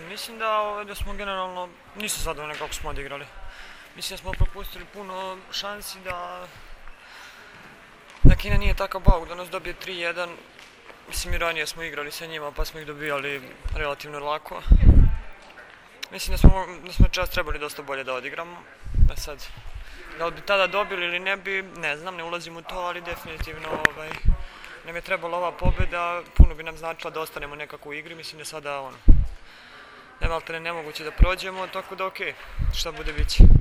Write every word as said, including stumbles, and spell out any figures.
Mislim da, ovaj, da smo generalno, nisam zadovoljni kako smo odigrali. Mislim da smo propustili puno šansi, da da Kina nije takav bauk, da nas dobije tri jedan. Mislim i ranije smo igrali sa njima pa smo ih dobijali relativno lako. Mislim da smo, da smo čas trebali dosta bolje da odigramo. Da sad, da li bi tada dobili ili ne bi, ne znam, ne ulazim u to, ali definitivno ovaj, nam je trebala ova pobjeda, puno bi nam značila da ostanemo nekako u igri, mislim da sada ono, ne maltene nemoguće da prođemo, tako da okej, šta bude biće.